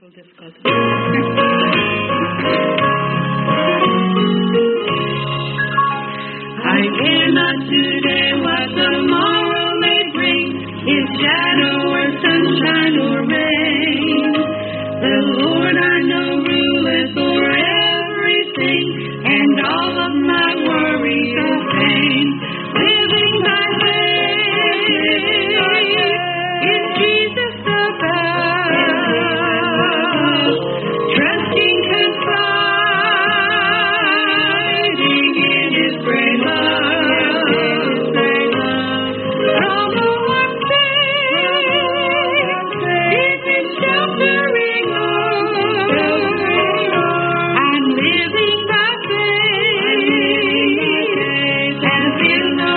technical difficulties. I care not today what tomorrow may bring, if shadow or sunshine or rain. The Lord I know ruleth o'er everything, and all of my worry is vain. Living by faith in Jesus above, trusting, confiding in His great love. From the one faith in His sheltering arms, I'm living by faith and feel no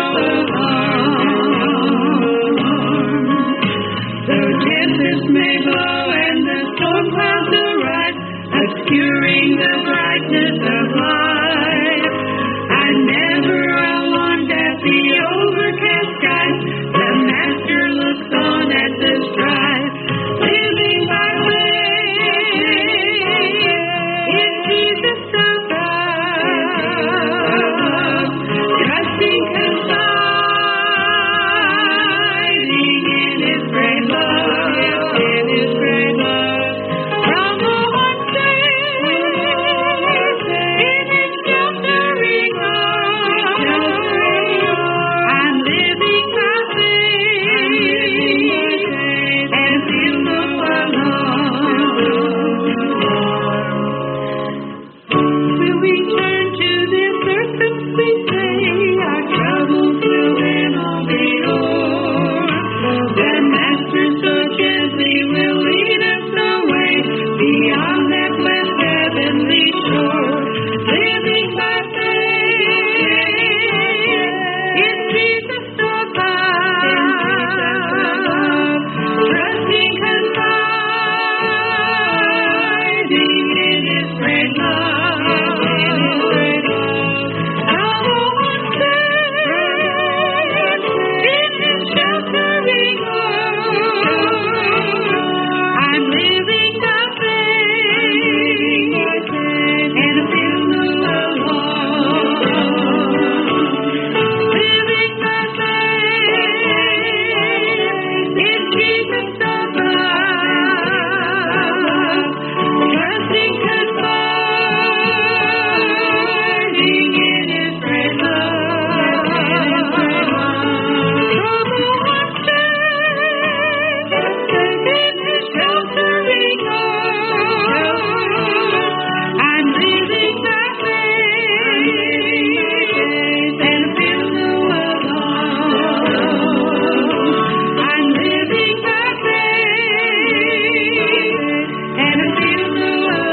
alarm. Though tempest may blow and the storm clouds arise, obscuring the brightness of life, I'm never alarmed at the overcast skies. The Master looks on at the strife. Living by faith in Jesus above, trusting, confiding in His great love, in His great love. From the one faith in His sheltering arms, I'm living by faith and feel no alarm. Will we turn to this earth and sweet day? Our troubles will then all be o'er. The Master so gently will lead us away beyond that blessed heavenly shore. Living by faith in Jesus above, trusting, confiding in His great love, in His great love. Now one faith in His sheltering arms, I'm living by faith and feel no alarm. Living by faith in Jesus above, trusting, confiding in His great love. From the one faith in His sheltering arms, I'm living by faith and feel no alarm. I'm living by faith and feel no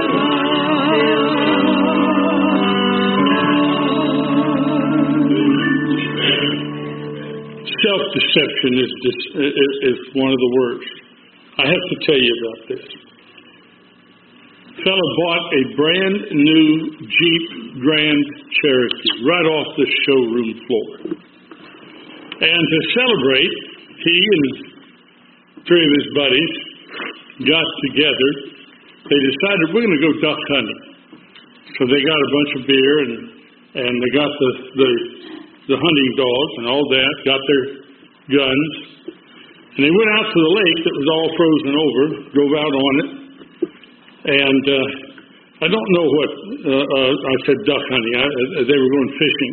alarm. Self-deception is one of the worst. I have to tell you about this. Fellow bought a brand new Jeep Grand Cherokee right off the showroom floor. And to celebrate, he and three of his buddies got together. They decided we're going to go duck hunting. So they got a bunch of beer and they got the hunting dogs and all that, got their guns, and they went out to the lake that was all frozen over, drove out on it, and I don't know what, I said duck hunting, they were going fishing,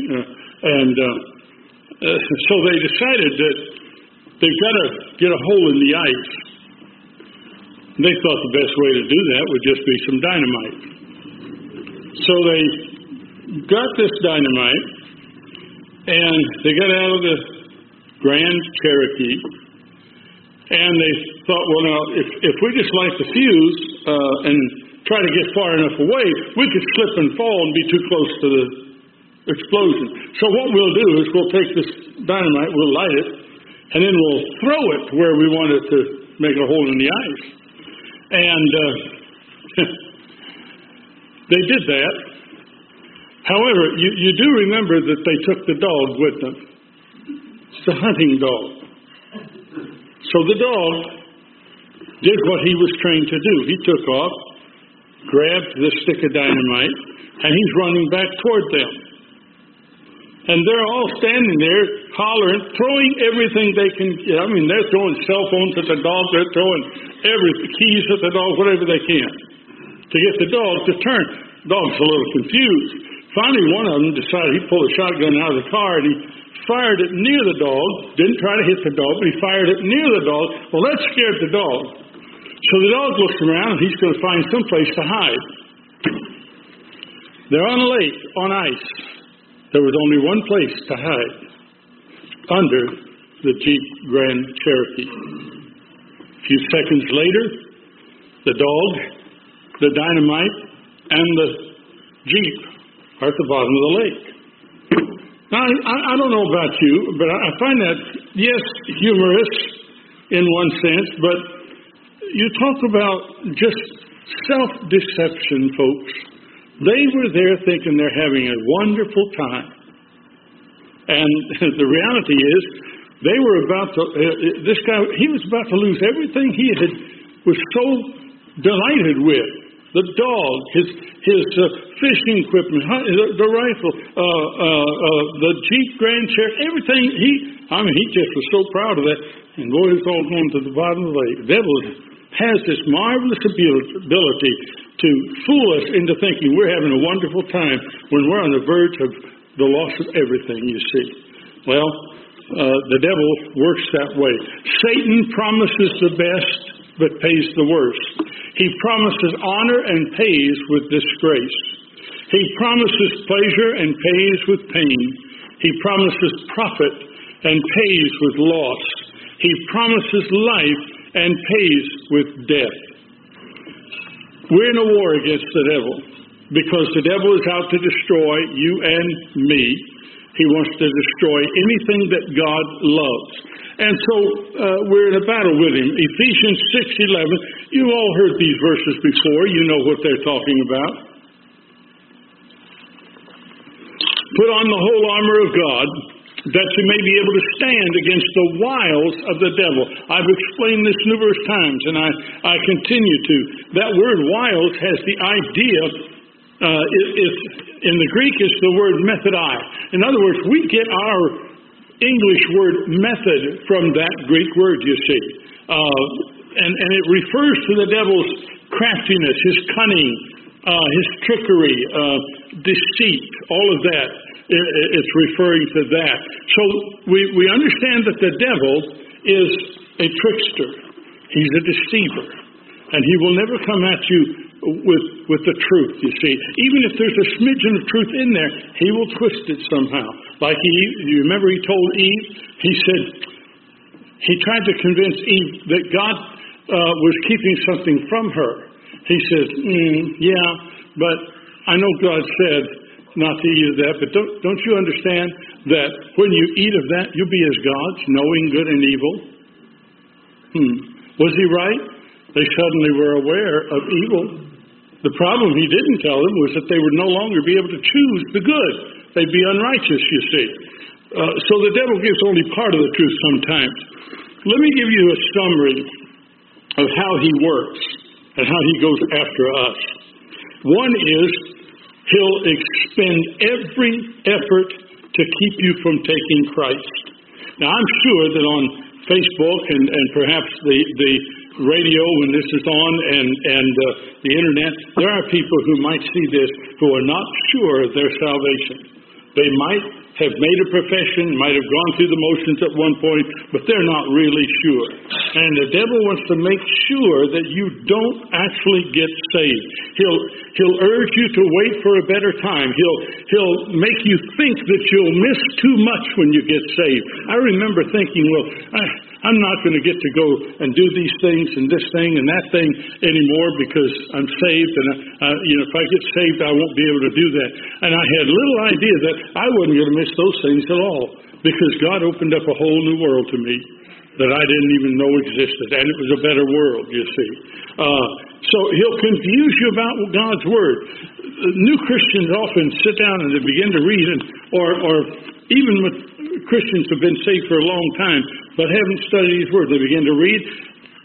so they decided that they've got to get a hole in the ice. They thought the best way to do that would just be some dynamite. So they got this dynamite, and they got out of the Grand Cherokee, and they thought, well, now, if we just light the fuse and try to get far enough away, we could slip and fall and be too close to the explosion. So what we'll do is we'll take this dynamite, we'll light it, and then we'll throw it where we want it to make a hole in the ice. And they did that. However, you do remember that they took the dog with them. It's the hunting dog. So the dog did what he was trained to do. He took off, grabbed the stick of dynamite, and he's running back toward them. And they're all standing there, hollering, throwing everything they can. I mean, they're throwing cell phones at the dog. They're throwing keys at the dog, whatever they can, to get the dog to turn. The dog's a little confused. Finally, one of them decided he'd pull a shotgun out of the car, and he fired it near the dog. Didn't try to hit the dog, but he fired it near the dog. Well, that scared the dog. So the dog looks around, and he's going to find some place to hide. They're on a lake, on ice. There was only one place to hide, under the Jeep Grand Cherokee. A few seconds later, the dog, the dynamite, and the Jeep are at the bottom of the lake. Now, I don't know about you, but I find that, yes, humorous in one sense, but you talk about just self-deception, folks. They were there thinking they're having a wonderful time. And the reality is, they were about to, this guy, he was about to lose everything he was so delighted with. The dog, his fishing equipment, the rifle, the Jeep Grand Cherokee, everything. He just was so proud of that. And boy, it's all going to the bottom of the lake. The devil has this marvelous ability to fool us into thinking we're having a wonderful time when we're on the verge of the loss of everything, you see. Well, the devil works that way. Satan promises the best, but pays the worst. He promises honor and pays with disgrace. He promises pleasure and pays with pain. He promises profit and pays with loss. He promises life and pays with death. We're in a war against the devil because the devil is out to destroy you and me. He wants to destroy anything that God loves. And so we're in a battle with him. Ephesians 6:11. You all heard these verses before. You know what they're talking about. Put on the whole armor of God, that you may be able to stand against the wiles of the devil. I've explained this numerous times, and I continue to. That word wiles has the idea, in the Greek it's the word methodai. In other words, we get our English word method from that Greek word, you see. And it refers to the devil's craftiness, his cunning, his trickery, deceit, all of that. It's referring to that. So we understand that the devil is a trickster. He's a deceiver. And he will never come at you with the truth, you see. Even if there's a smidgen of truth in there, he will twist it somehow. Like you remember he told Eve, he said, he tried to convince Eve that God was keeping something from her. He says, yeah, but I know God said not to eat of that, but don't you understand that when you eat of that, you'll be as gods, knowing good and evil? Was he right? They suddenly were aware of evil. The problem he didn't tell them was that they would no longer be able to choose the good. They'd be unrighteous, you see. So the devil gives only part of the truth sometimes. Let me give you a summary of how he works and how he goes after us. One is he'll expend every effort to keep you from taking Christ. Now, I'm sure that on Facebook and perhaps the radio when this is on and the internet, there are people who might see this who are not sure of their salvation. They might have made a profession, might have gone through the motions at one point, but they're not really sure. And the devil wants to make sure that you don't actually get saved. He'll urge you to wait for a better time. He'll make you think that you'll miss too much when you get saved. I remember thinking, well, I'm not going to get to go and do these things and this thing and that thing anymore because I'm saved, and if I get saved, I won't be able to do that. And I had little idea that I wasn't going to miss those things at all, because God opened up a whole new world to me that I didn't even know existed, and it was a better world, you see. So he'll confuse you about God's Word. New Christians often sit down and they begin to read, or even with Christians who have been saved for a long time but haven't studied His Word, they begin to read,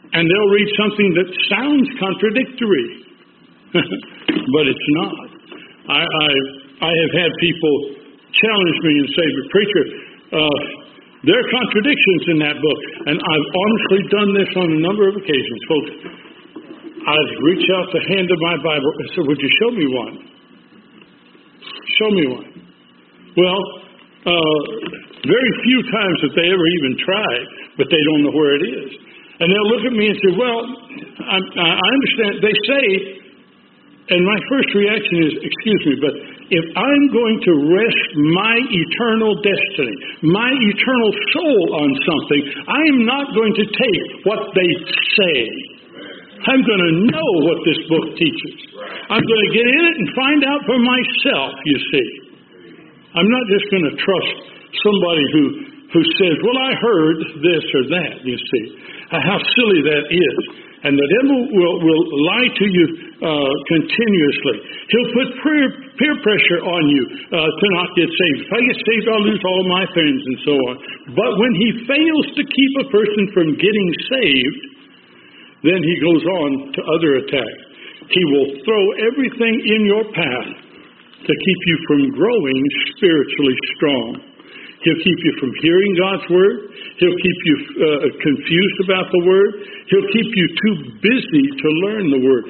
and they'll read something that sounds contradictory, but it's not. I have had people challenge me and say, "But preacher, there are contradictions in that book." And I've honestly done this on a number of occasions, folks. I'd reach out the hand of my Bible and say, "Would you show me one? Show me one." Well, very few times that they ever even try, but they don't know where it is. And they'll look at me and say, "Well, I understand." They say, and my first reaction is, "Excuse me, but if I'm going to rest my eternal destiny, my eternal soul on something, I am not going to take what they say. I'm going to know what this book teaches. I'm going to get in it and find out for myself, you see. I'm not just going to trust somebody who says, 'Well, I heard this or that,' you see. How silly that is. And the devil will lie to you continuously. He'll put peer pressure on you to not get saved. If I get saved, I'll lose all my friends and so on. But when he fails to keep a person from getting saved, then he goes on to other attacks. He will throw everything in your path to keep you from growing spiritually strong. He'll keep you from hearing God's Word. He'll keep you confused about the Word. He'll keep you too busy to learn the Word.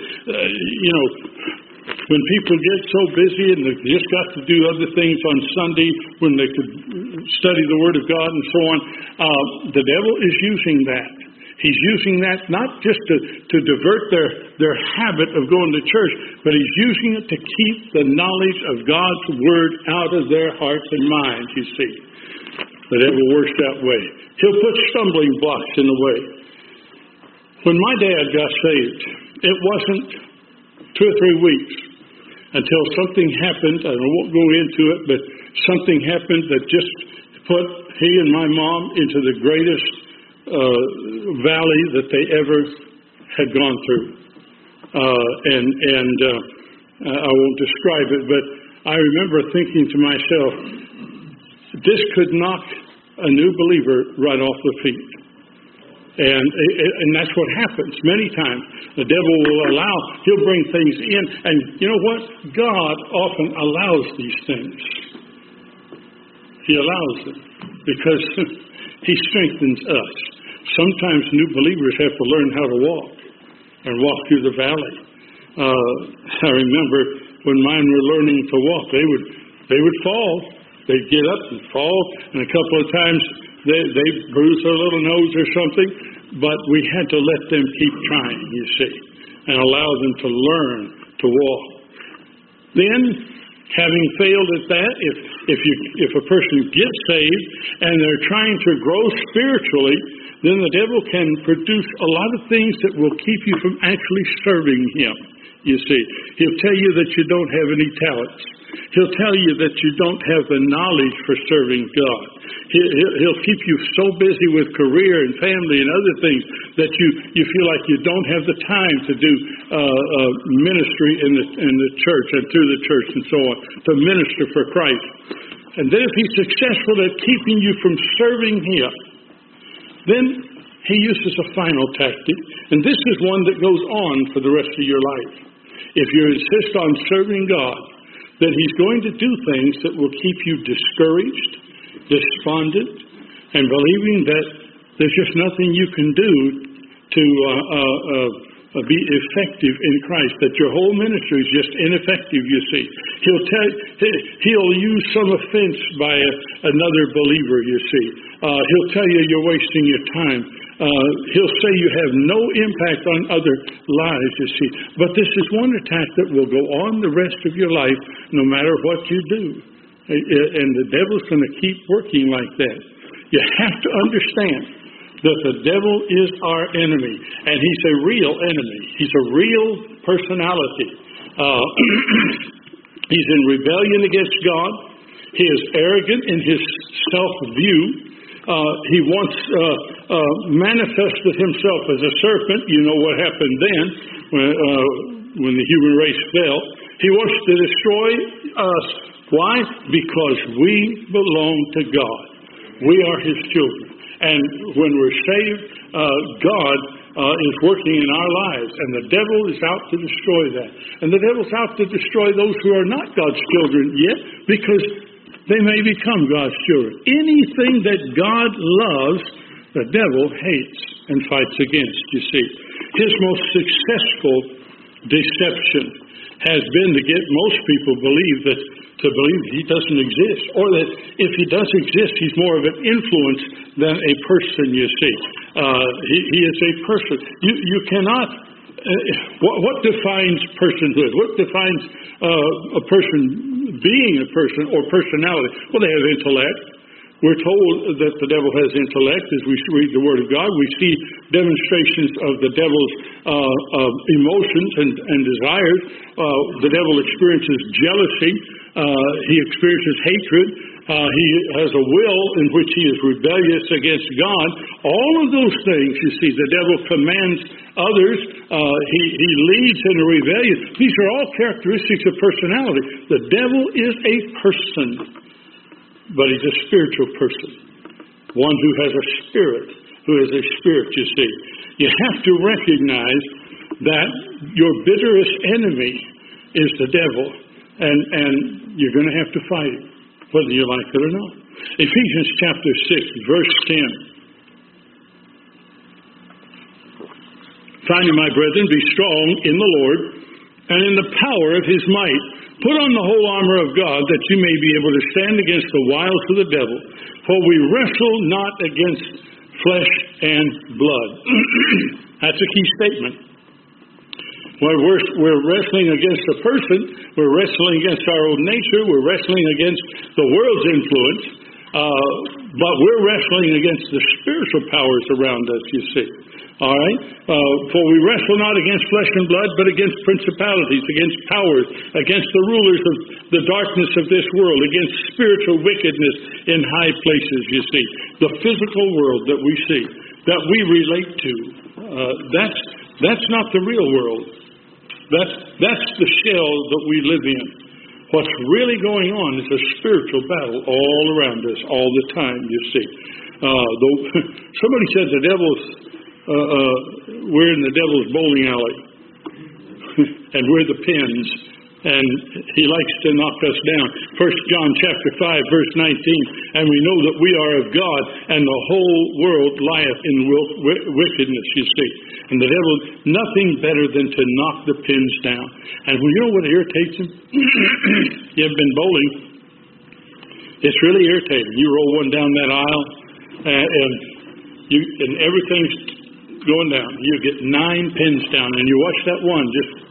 When people get so busy and they've just got to do other things on Sunday when they could study the Word of God and so on, the devil is using that. He's using that not just to divert their habit of going to church, but he's using it to keep the knowledge of God's Word out of their hearts and minds, you see. The devil works that way. He'll put stumbling blocks in the way. When my dad got saved, it wasn't 2 or 3 weeks until something happened. I won't go into it, but something happened that just put he and my mom into the greatest valley that they ever had gone through. I won't describe it, but I remember thinking to myself, this could knock a new believer right off the feet. And that's what happens many times. The devil will he'll bring things in. And you know what? God often allows these things. He allows them because he strengthens us. Sometimes new believers have to learn how to walk and walk through the valley. I remember when mine were learning to walk, they would fall. They'd get up and fall, and a couple of times they bruised their little nose or something, but we had to let them keep trying, you see, and allow them to learn to walk. Then, having failed at that, if a person gets saved and they're trying to grow spiritually, then the devil can produce a lot of things that will keep you from actually serving him, you see. He'll tell you that you don't have any talents. He'll tell you that you don't have the knowledge for serving God. He'll keep you so busy with career and family and other things that you feel like you don't have the time to do ministry in the church and through the church and so on, to minister for Christ. And then if he's successful at keeping you from serving him, then he uses a final tactic, and this is one that goes on for the rest of your life. If you insist on serving God, then he's going to do things that will keep you discouraged, despondent, and believing that there's just nothing you can do to be effective in Christ, that your whole ministry is just ineffective, you see. He'll use some offense by another believer, you see. He'll tell you you're wasting your time. He'll say you have no impact on other lives, you see. But this is one attack that will go on the rest of your life, no matter what you do. And the devil's going to keep working like that. You have to understand that the devil is our enemy, and he's a real enemy. He's a real personality. He's in rebellion against God. He is arrogant in his self-view. He once manifested himself as a serpent. You know what happened then when the human race fell. He wants to destroy us. Why? Because we belong to God. We are his children. And when we're saved, God is working in our lives, and the devil is out to destroy that. And the devil's out to destroy those who are not God's children yet, because they may become God's children. Anything that God loves, the devil hates and fights against, you see. His most successful deception has been to get most people to believe he doesn't exist, or that if he does exist, he's more of an influence than a person, you see. He is a person. You cannot... what defines personhood? What defines a person being a person or personality? Well, they have intellect. We're told that the devil has intellect. As we read the Word of God, we see demonstrations of the devil's emotions and desires. The devil experiences jealousy. He experiences hatred. He has a will in which he is rebellious against God. All of those things, you see, the devil commands others. He leads in a rebellion. These are all characteristics of personality. The devil is a person, but he's a spiritual person. One who has a spirit, you see. You have to recognize that your bitterest enemy is the devil, and you're going to have to fight it, whether you like it or not. Ephesians chapter 6, verse 10. Finally, my brethren, be strong in the Lord and in the power of his might. Put on the whole armor of God, that you may be able to stand against the wiles of the devil. For we wrestle not against flesh and blood. That's a key statement. We're wrestling against a person. We're wrestling against our own nature. We're wrestling against the world's influence. But we're wrestling against the spiritual powers around us, you see. All right? For we wrestle not against flesh and blood, but against principalities, against powers, against the rulers of the darkness of this world, against spiritual wickedness in high places, you see. The physical world that we see, that we relate to, that's not the real world. That's the shell that we live in. What's really going on is a spiritual battle all around us, all the time, you see. Somebody said the devil's... we're in the devil's bowling alley, and we're the pins, and he likes to knock us down. 1 John chapter 5, verse 19, and we know that we are of God, and the whole world lieth in wickedness, you see. And the devil, nothing better than to knock the pins down. And you know what irritates him? You ever been bowling? It's really irritating. You roll one down that aisle, and everything's going down. You get 9 pins down, and you watch that one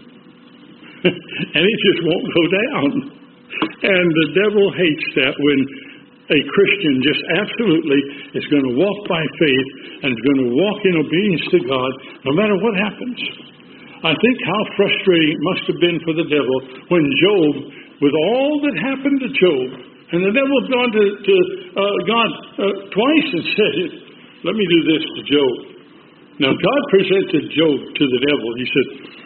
and it just won't go down. And the devil hates that when a Christian just absolutely is going to walk by faith and is going to walk in obedience to God no matter what happens. I think how frustrating it must have been for the devil when Job, with all that happened to Job, and the devil had gone to God twice and said, let me do this to Job. Now, God presented Job to the devil. He said,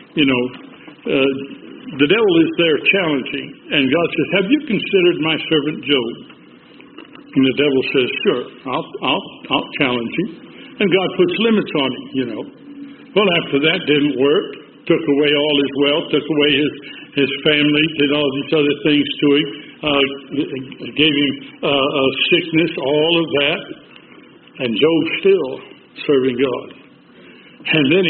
the devil is there challenging. And God says, have you considered my servant Job? And the devil says, sure, I'll challenge you. And God puts limits on him, Well, after that didn't work. Took away all his wealth, took away his family, did all these other things to him, gave him sickness, all of that. And Job's still serving God. And then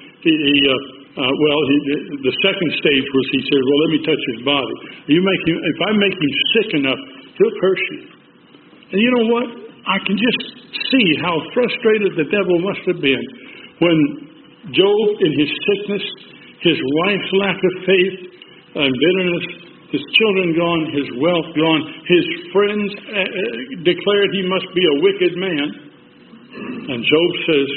the second stage was he said, well, let me touch his body. If I make him sick enough, he'll curse you. And you know what? I can just see how frustrated the devil must have been when Job, in his sickness, his wife's lack of faith and bitterness, his children gone, his wealth gone, his friends declared he must be a wicked man. And Job says,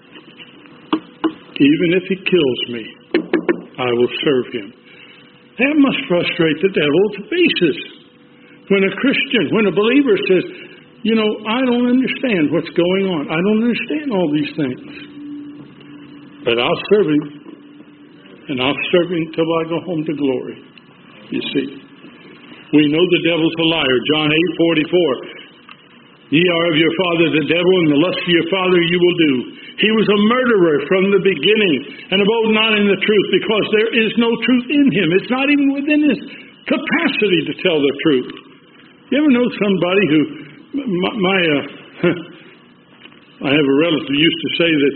even if he kills me, I will serve him. That must frustrate the devil to pieces. When a Christian, when a believer says, I don't understand what's going on. I don't understand all these things. But I'll serve him. And I'll serve him till I go home to glory. You see. We know the devil's a liar. John 8:44. Ye are of your father the devil, and the lust of your father you will do. He was a murderer from the beginning, and abode not in the truth, because there is no truth in him. It's not even within his capacity to tell the truth. You ever know somebody who, I have a relative who used to say that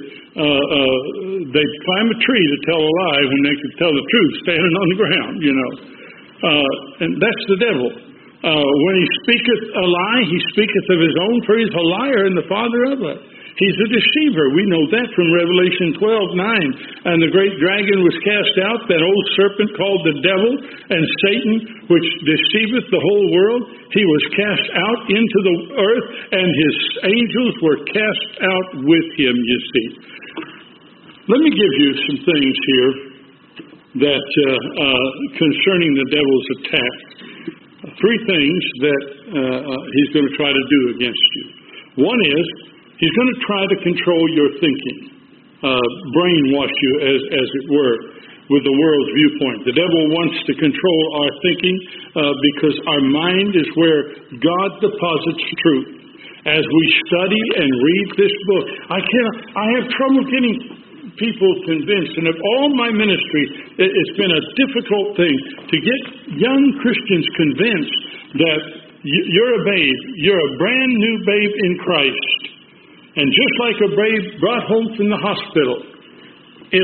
they'd climb a tree to tell a lie when they could tell the truth standing on the ground, you know. And that's the devil. When he speaketh a lie, he speaketh of his own, for he's a liar and the father of it. He's a deceiver. We know that from Revelation 12:9. And the great dragon was cast out, that old serpent called the devil and Satan, which deceiveth the whole world. He was cast out into the earth, and his angels were cast out with him, you see. Let me give you some things here that concerning the devil's attack. Three things that he's going to try to do against you. One is, he's going to try to control your thinking, brainwash you, as it were, with the world's viewpoint. The devil wants to control our thinking because our mind is where God deposits truth. As we study and read this book, I have trouble getting people convinced, and of all my ministry, it's been a difficult thing to get young Christians convinced that you're a babe, you're a brand new babe in Christ. And just like a babe brought home from the hospital, if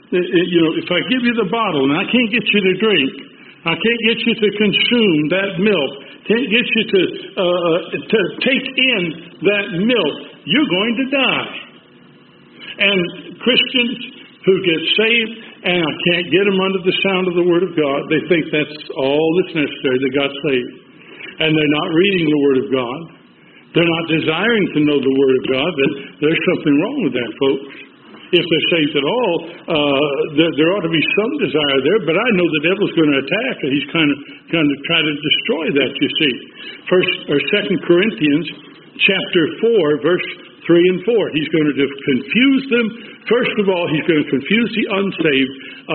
I give you the bottle and I can't get you to drink, I can't get you to consume that milk, can't get you to take in that milk, you're going to die. And Christians who get saved, and I can't get them under the sound of the Word of God, they think that's all that's necessary, they got saved. And they're not reading the Word of God. They're not desiring to know the Word of God. There's something wrong with that, folks. If they're saved at all, there ought to be some desire there, but I know the devil's going to attack, and he's kind of try to destroy that, you see. 2 Corinthians chapter 4, verse 3 and 4. He's going to confuse them. First of all, he's going to confuse the unsaved,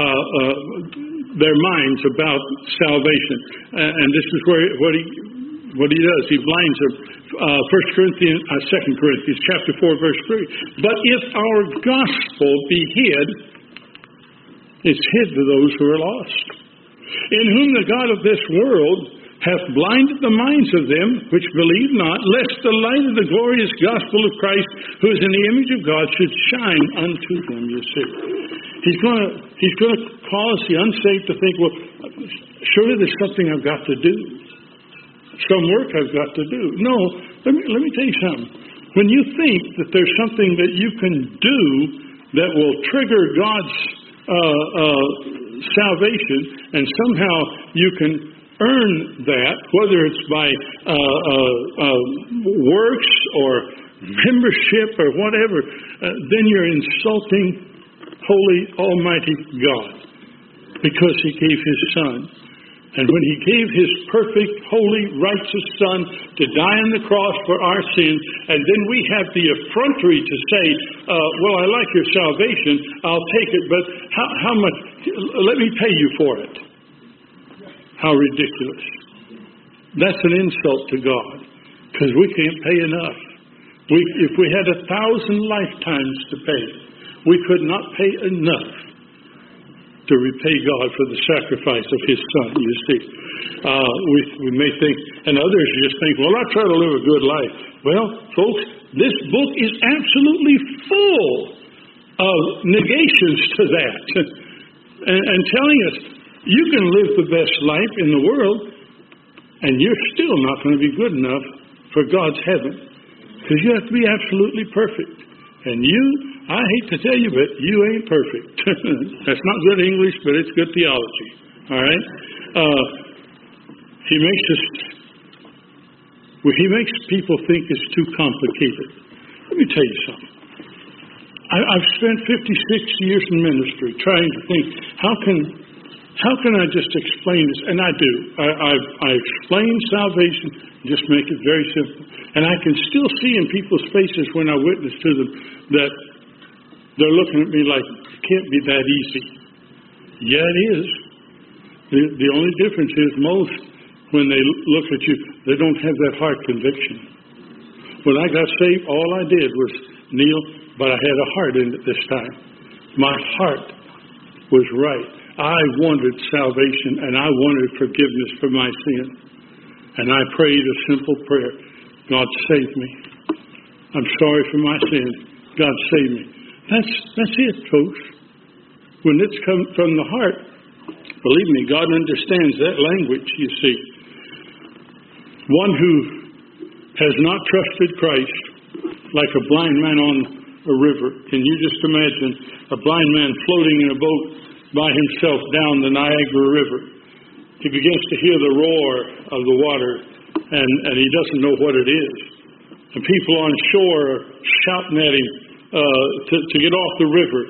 their minds about salvation. And this is what he does. He blinds them. 2 Corinthians chapter 4, verse 3. But if our gospel be hid, it's hid to those who are lost, in whom the God of this world hath blinded the minds of them which believe not, lest the light of the glorious gospel of Christ, who is in the image of God, should shine unto them, you see. He's going to cause the unsaved to think, well, surely there's something I've got to do. Some work I've got to do. No, let me tell you something. When you think that there's something that you can do that will trigger God's salvation, and somehow you can earn that, whether it's by works or membership or whatever, then you're insulting holy, almighty God, because he gave his Son. And when he gave his perfect, holy, righteous Son to die on the cross for our sins, and then we have the effrontery to say, well, I like your salvation, I'll take it, but how much? Let me pay you for it. How ridiculous. That's an insult to God, because we can't pay enough. If we had 1,000 lifetimes to pay, we could not pay enough to repay God for the sacrifice of his Son, you see. We may think, and others just think, well, I try to live a good life. Well, folks, this book is absolutely full of negations to that. and telling us, you can live the best life in the world, and you're still not going to be good enough for God's heaven, because you have to be absolutely perfect. And I hate to tell you, but you ain't perfect. That's not good English, but it's good theology. All right? He makes people think it's too complicated. Let me tell you something. I've spent 56 years in ministry trying to think, how can I just explain this? And I do. I explain salvation, just make it very simple. And I can still see in people's faces when I witness to them that they're looking at me like, it can't be that easy. Yeah, it is. The only difference is most, when they look at you, they don't have that heart conviction. When I got saved, all I did was kneel, but I had a heart in it this time. My heart was right. I wanted salvation, and I wanted forgiveness for my sin. And I prayed a simple prayer. God, save me. I'm sorry for my sin. God, save me. That's it, folks. When it's come from the heart, believe me, God understands that language, you see. One who has not trusted Christ, like a blind man on a river. Can you just imagine a blind man floating in a boat by himself down the Niagara River? He begins to hear the roar of the water, and he doesn't know what it is. And people on shore are shouting at him to get off the river.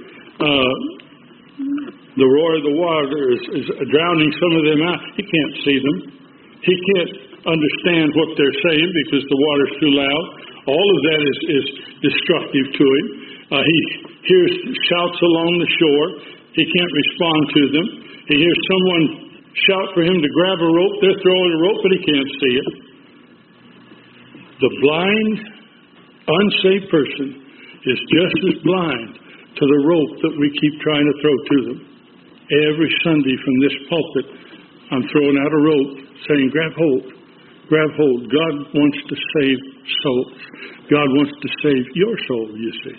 The roar of the water is drowning some of them out. He can't see them. He can't understand what they're saying because the water's too loud. All of that is destructive to him. He hears shouts along the shore. He can't respond to them. He hears someone shout for him to grab a rope. They're throwing a rope, but he can't see it. The blind, unsaved person is just as blind to the rope that we keep trying to throw to them. Every Sunday from this pulpit, I'm throwing out a rope saying, grab hold. Grab hold. God wants to save souls. God wants to save your soul, you see.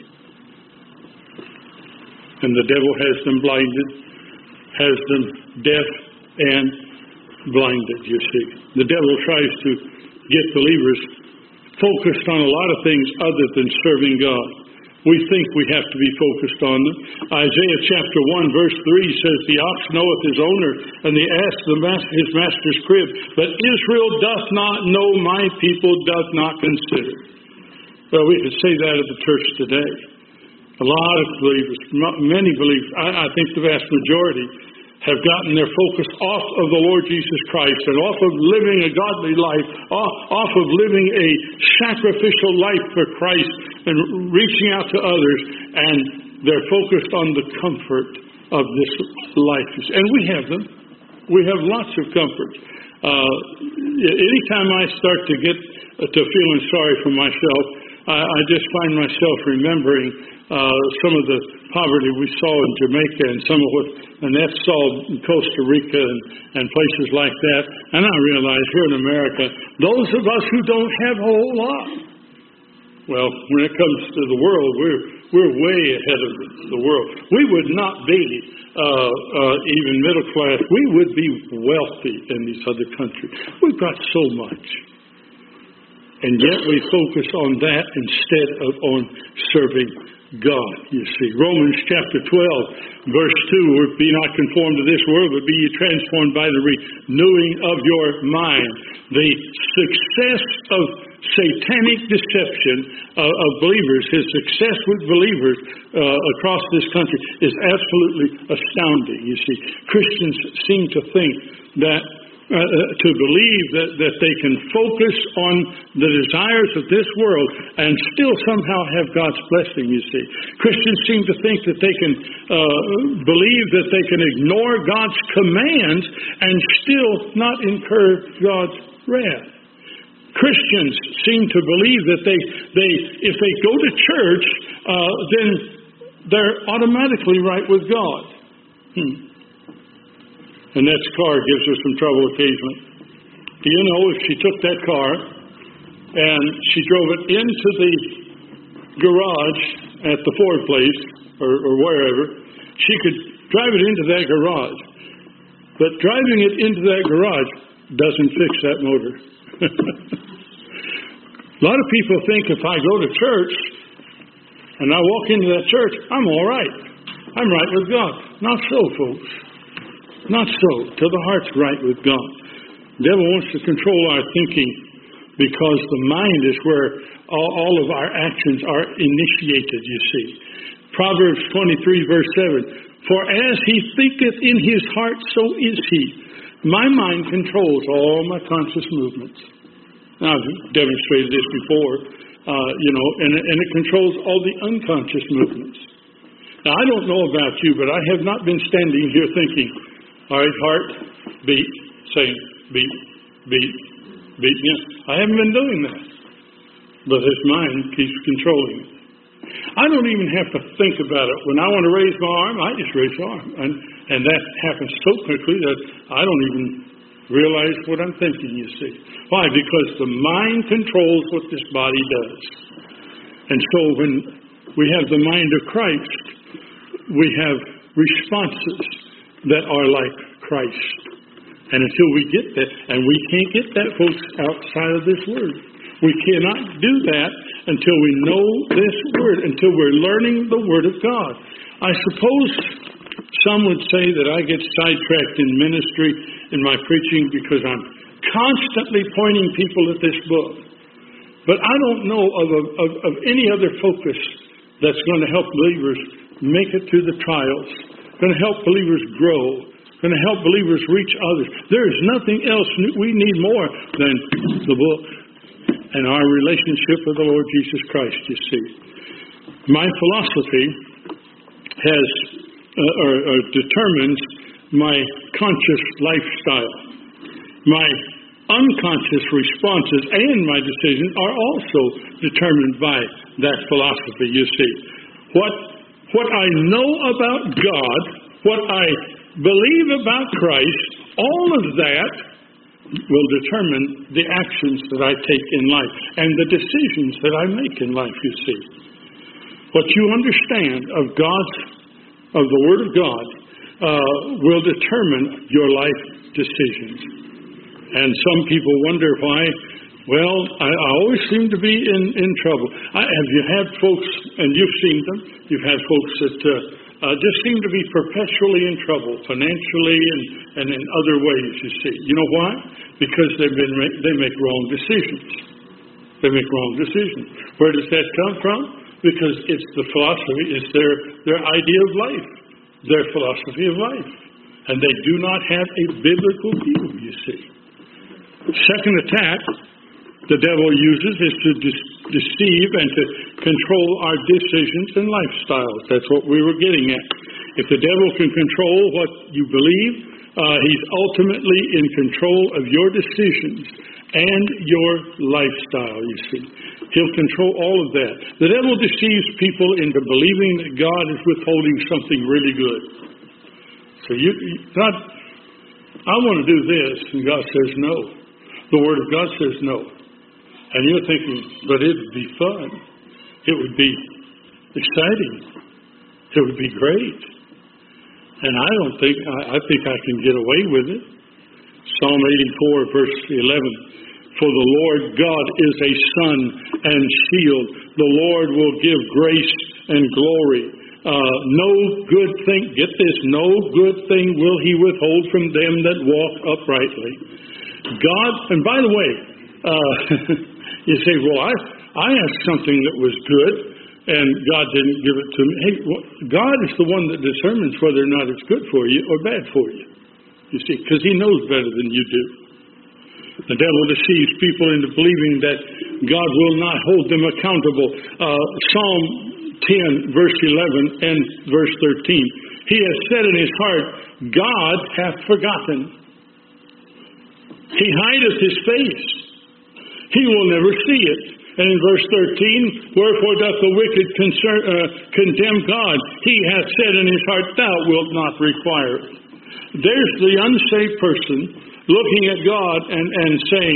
And the devil has them blinded, has them deaf and blinded, you see. The devil tries to get believers focused on a lot of things other than serving God. We think we have to be focused on them. Isaiah chapter 1 verse 3 says, the ox knoweth his owner, and the ass his master's crib. But Israel doth not know, my people doth not consider. Well, we could say that of the church today. A lot of believers, many believers, I think the vast majority, have gotten their focus off of the Lord Jesus Christ and off of living a godly life, off of living a sacrificial life for Christ and reaching out to others, and they're focused on the comfort of this life. And we have them. We have lots of comfort. Anytime I start to get to feeling sorry for myself, I just find myself remembering some of the poverty we saw in Jamaica and some of what Annette saw in Costa Rica and places like that. And I realize here in America, those of us who don't have a whole lot, well, when it comes to the world, we're way ahead of the world. We would not be even middle class. We would be wealthy in these other countries. We've got so much. And yet we focus on that instead of on serving God, you see. Romans chapter 12, verse 2, be not conformed to this world, but be ye transformed by the renewing of your mind. The success of satanic deception of believers, his success with believers across this country is absolutely astounding, you see. Christians seem to think that to believe that they can focus on the desires of this world and still somehow have God's blessing, you see. Christians seem to think that they can believe that they can ignore God's commands and still not incur God's wrath. Christians seem to believe that they if they go to church, then they're automatically right with God. And that car gives her some trouble occasionally. Do you know, if she took that car and she drove it into the garage at the Ford place or wherever, she could drive it into that garage. But driving it into that garage doesn't fix that motor. A lot of people think if I go to church and I walk into that church, I'm all right. I'm right with God. Not so, folks. Not so, till the heart's right with God. The devil wants to control our thinking because the mind is where all of our actions are initiated, you see. Proverbs 23, verse 7, for as he thinketh in his heart, so is he. My mind controls all my conscious movements. Now, I've demonstrated this before, and it controls all the unconscious movements. Now, I don't know about you, but I have not been standing here thinking, all right, heart, beat, saying, beat, beat, beat. Yeah, I haven't been doing that. but his mind keeps controlling it. I don't even have to think about it. When I want to raise my arm, I just raise my arm. And that happens so quickly that I don't even realize what I'm thinking, you see. Why? Because the mind controls what this body does. And so when we have the mind of Christ, we have responses that are like Christ. And until we get that, and we can't get that, folks, outside of this Word. We cannot do that until we know this Word, until we're learning the Word of God. I suppose some would say that I get sidetracked in ministry, in my preaching, because I'm constantly pointing people at this book. But I don't know of any other focus that's going to help believers make it through the trials, going to help believers grow, going to help believers reach others. There is nothing else we need more than the book and our relationship with the Lord Jesus Christ, you see. My philosophy has determines my conscious lifestyle. My unconscious responses and my decisions are also determined by that philosophy, you see. What I know about God, what I believe about Christ, all of that will determine the actions that I take in life and the decisions that I make in life, you see. What you understand of the Word of God will determine your life decisions. And some people wonder why. Well, I always seem to be in trouble. Have you had folks, and you've seen them, you've had folks that just seem to be perpetually in trouble, financially and in other ways, you see. You know why? Because they make wrong decisions. They make wrong decisions. Where does that come from? Because it's the philosophy, it's their idea of life, their philosophy of life. And they do not have a biblical view, you see. Second attack the devil uses is to deceive and to control our decisions and lifestyles. That's what we were getting at. If the devil can control what you believe, he's ultimately in control of your decisions and your lifestyle, you see. He'll control all of that. The devil deceives people into believing that God is withholding something really good. So God, I want to do this, and God says no. The Word of God says no. And you're thinking, but it would be fun. It would be exciting. It would be great. And I think I can get away with it. Psalm 84, verse 11. For the Lord God is a sun and shield. The Lord will give grace and glory. No good thing, get this, no good thing will He withhold from them that walk uprightly. God, and by the way, you say, well, I asked something that was good, and God didn't give it to me. Hey, God is the one that determines whether or not it's good for you or bad for you. You see, because He knows better than you do. The devil deceives people into believing that God will not hold them accountable. Psalm 10, verse 11 and verse 13. He has said in his heart, God hath forgotten. He hideth his face. He will never see it. And in verse 13, wherefore doth the wicked condemn God? He hath said in his heart, thou wilt not require it. There's the unsaved person looking at God and saying,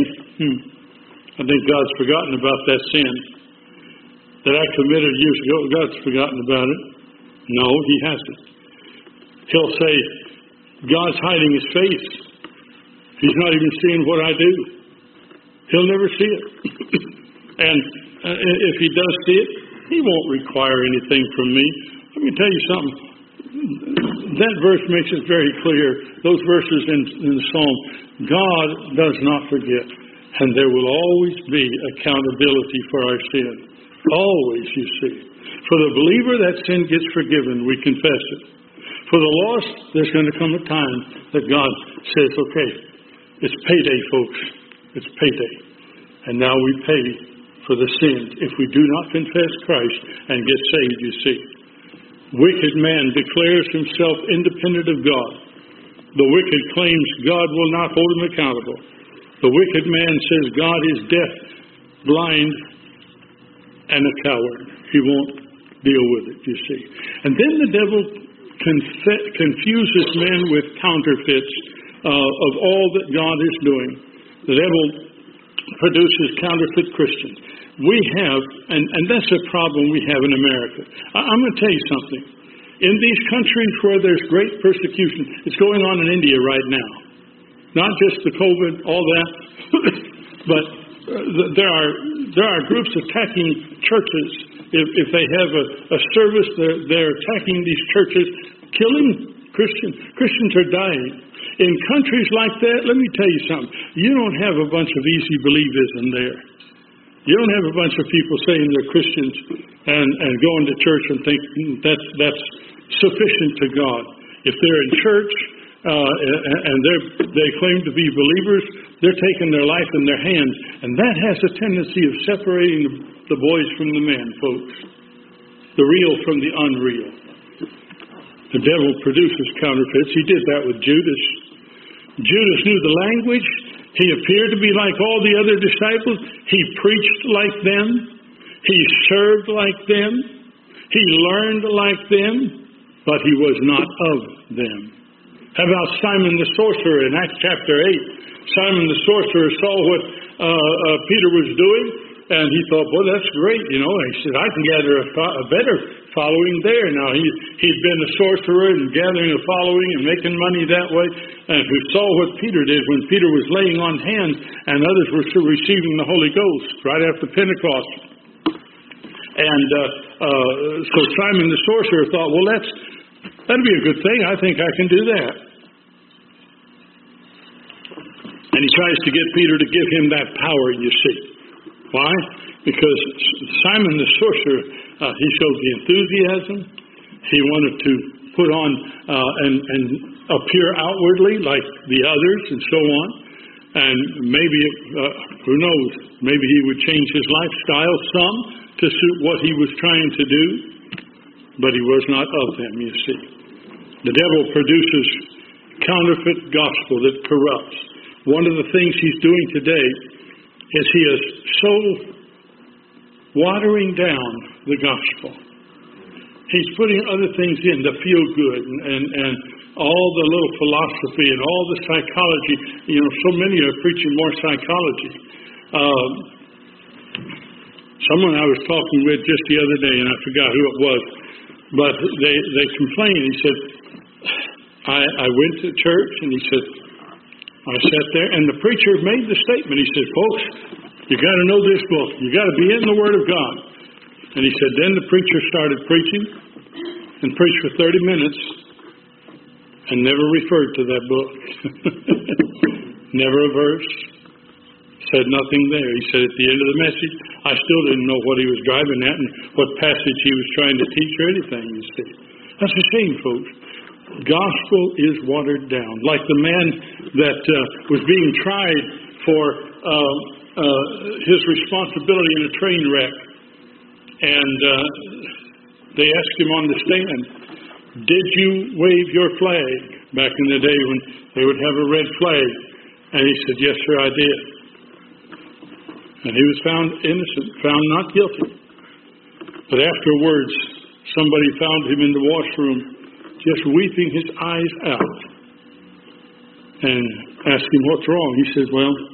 I think God's forgotten about that sin that I committed years ago. God's forgotten about it. No, He hasn't. He'll say, God's hiding His face. He's not even seeing what I do. He'll never see it. And if He does see it, He won't require anything from me. Let me tell you something. That verse makes it very clear. Those verses in the Psalm, God does not forget. And there will always be accountability for our sin. Always, you see. For the believer, that sin gets forgiven. We confess it. For the lost, there's going to come a time that God says, okay, it's payday, folks. It's payday. And now we pay for the sins if we do not confess Christ and get saved, you see. Wicked man declares himself independent of God. The wicked claims God will not hold him accountable. The wicked man says God is deaf, blind, and a coward. He won't deal with it, you see. And then the devil confuses men with counterfeits of all that God is doing. The devil produces counterfeit Christians. We have, and that's a problem we have in America. I'm going to tell you something. In these countries where there's great persecution, it's going on in India right now. Not just the COVID, all that, but there are groups attacking churches. If they have a service, they're attacking these churches, killing Christians. Christians are dying. In countries like that, let me tell you something. You don't have a bunch of easy believism there. You don't have a bunch of people saying they're Christians and going to church and think that's sufficient to God. If they're in church and they claim to be believers, they're taking their life in their hands. And that has a tendency of separating the boys from the men, folks. The real from the unreal. The devil produces counterfeits. He did that with Judas. Judas knew the language. He appeared to be like all the other disciples. He preached like them. He served like them. He learned like them, but he was not of them. How about Simon the sorcerer in Acts chapter 8? Simon the sorcerer saw what Peter was doing, and he thought, well, that's great, you know. And he said, I can gather a better following there. Now, he'd been a sorcerer and gathering a following and making money that way. And who saw what Peter did when Peter was laying on hands and others were receiving the Holy Ghost right after Pentecost. And so Simon the sorcerer thought, well, that'd be a good thing. I think I can do that. And he tries to get Peter to give him that power, you see. Why? Because Simon the sorcerer, he showed the enthusiasm. He wanted to put on and appear outwardly like the others and so on. And maybe, who knows, maybe he would change his lifestyle some to suit what he was trying to do. But he was not of them, you see. The devil produces counterfeit gospel that corrupts. One of the things he's doing today is he is so watering down the gospel. He's putting other things in, the feel good and all the little philosophy and all the psychology. You know, so many are preaching more psychology. Someone I was talking with just the other day, and I forgot who it was, but they complained. He said, I went to church, and he said, I sat there, and the preacher made the statement. He said, folks, you got to know this book. You got to be in the Word of God. And he said, then the preacher started preaching and preached for 30 minutes and never referred to that book. Never a verse. Said nothing there. He said at the end of the message, I still didn't know what he was driving at and what passage he was trying to teach or anything, you see. That's a shame, folks. Gospel is watered down. Like the man that was being tried for his responsibility in a train wreck. And they asked him on the stand, did you wave your flag? Back in the day when they would have a red flag. And he said, yes, sir, I did. And he was found innocent, found not guilty. But afterwards, somebody found him in the washroom just weeping his eyes out and asked him, what's wrong? He said,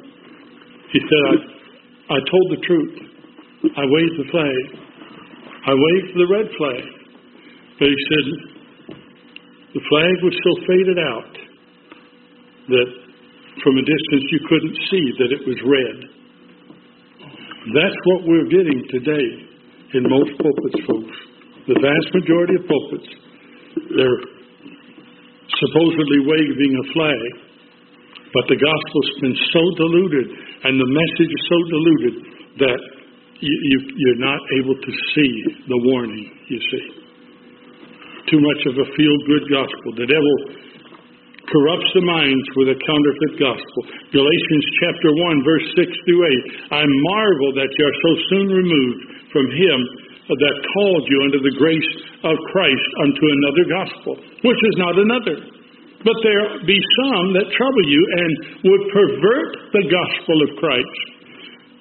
I told the truth. I waved the flag. I waved the red flag. But he said, the flag was so faded out that from a distance you couldn't see that it was red. That's what we're getting today in most pulpits, folks. The vast majority of pulpits, they're supposedly waving a flag, but the gospel's been so diluted and the message is so diluted that you're not able to see the warning, you see. Too much of a feel-good gospel. The devil corrupts the minds with a counterfeit gospel. Galatians chapter 1, verse 6 through 8. I marvel that you are so soon removed from him that called you unto the grace of Christ unto another gospel, which is not another. But there be some that trouble you and would pervert the gospel of Christ.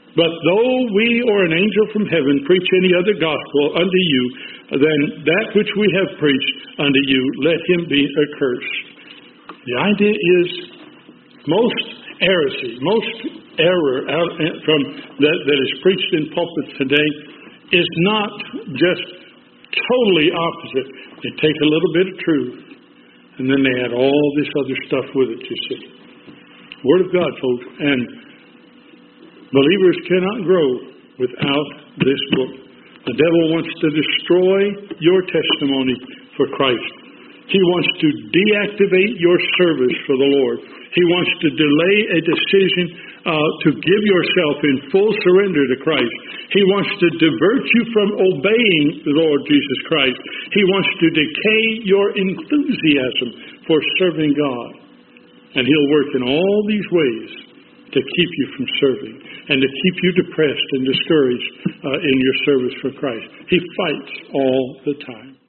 But though we or an angel from heaven preach any other gospel unto you than that which we have preached unto you, let him be accursed. The idea is most heresy, most error out from that is preached in pulpits today is not just totally opposite. They take a little bit of truth, and then they add all this other stuff with it, you see. Word of God, folks. And believers cannot grow without this book. The devil wants to destroy your testimony for Christ. He wants to deactivate your service for the Lord. He wants to delay a decision to give yourself in full surrender to Christ. He wants to divert you from obeying the Lord Jesus Christ. He wants to decay your enthusiasm for serving God. And he'll work in all these ways to keep you from serving and to keep you depressed and discouraged in your service for Christ. He fights all the time.